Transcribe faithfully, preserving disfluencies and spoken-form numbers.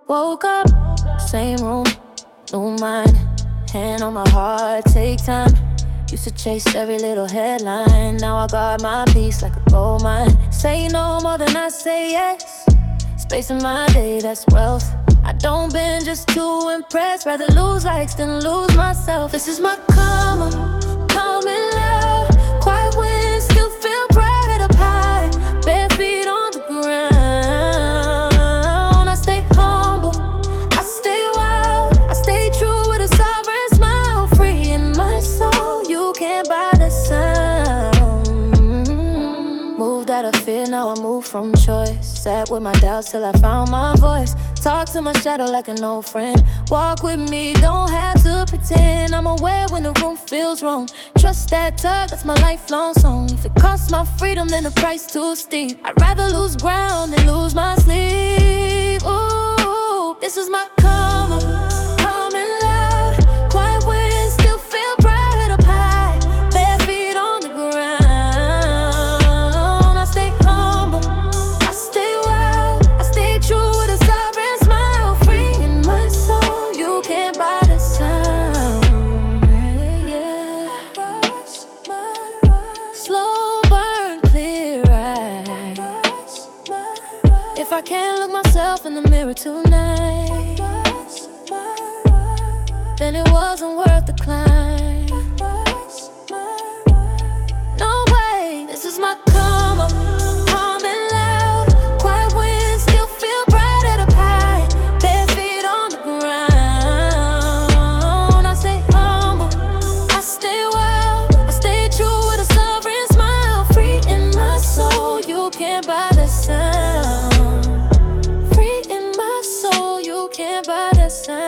Woke up, same room, new mind. Hand on my heart, take time. Used to chase every little headline. Now I guard my peace like a gold mine. Say no more than I say yes. Space in my day, that's wealth. I don't bend just to impress. Rather lose likes than lose myself. This is my karma, calm and loud. Quiet winds still feel bright up high. Bare feet on the ground. I stay humble, I stay wild. I stay true with a sovereign smile. Free in my soul, you can't buy the sound. Moved out of fear, now I move from choice. Sat with my doubts till I found my voice. Talk to my shadow like an old friend. Walk with me, don't have to pretend. I'm aware when the room feels wrong. Trust that tug, that's my lifelong song. If it costs my freedom, then the price too steep. I'd rather lose ground than lose my sleep. Ooh, this is my karma, calm and loud. Quiet winds still feel bright up high. Bare feet on the ground. I stay humble, I stay wild. I stay true with a sovereign smile. Free in my soul, you can't buy the sound. Yeah. Slow burn, clear eyes. If I can't look myself in the mirror tonight, then it wasn't worth the climb. No way, this is my karma, calm and loud. Quiet winds still feel bright at a high. Bare feet on the ground. I stay humble, I stay wild. I stay true with a sovereign smile. Free in my soul, you can't buy the sound. Free in my soul, you can't buy the sound.